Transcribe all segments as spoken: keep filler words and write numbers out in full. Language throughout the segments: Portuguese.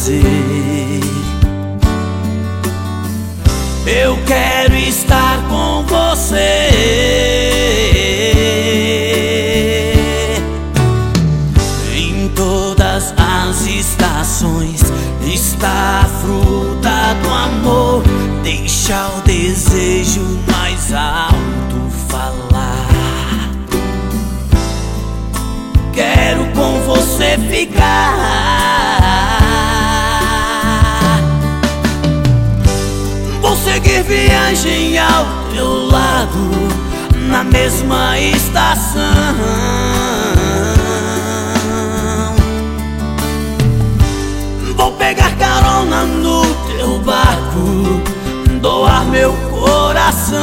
dizer: eu quero estar com você. Em todas as estações está a fruta do amor. Deixa o desejo mais alto falar. Quero com você ficar. Vou seguir viagem ao teu lado, na mesma estação. Vou pegar carona no teu barco, doar meu coração.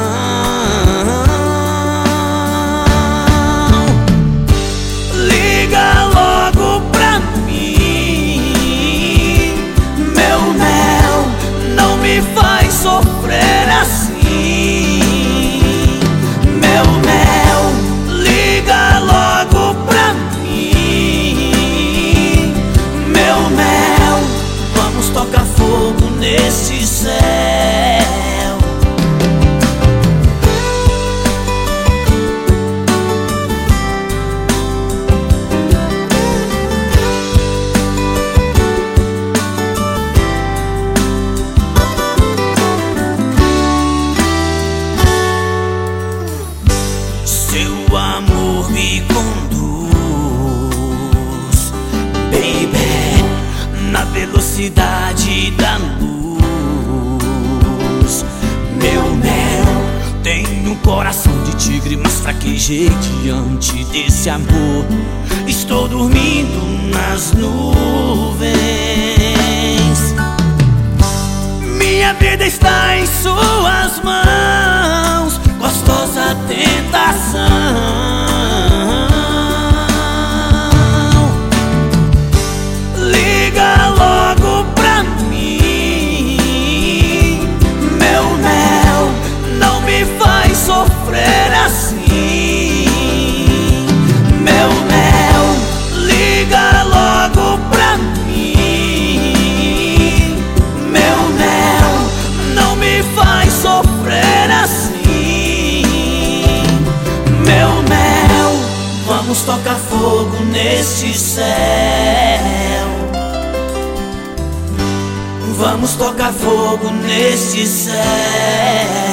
Liga logo pra mim, meu mel, não me faz sofrer assim. Meu mel, liga logo pra mim, meu mel, vamos tocar fogo nesse céu. Seu amor me conduz, baby, na velocidade da luz. Meu mel, tenho um coração de tigre, mas fraquejei diante desse amor. Estou dormindo nas nuvens. Minha vida está em suas mãos, gostosa tentação. Liga logo pra mim, meu mel, não me faz sofrer assim. Meu mel, liga logo pra mim, meu mel, não me faz sofrer assim. Meu mel, vamos tocar fogo neste céu. Vamos tocar fogo neste céu.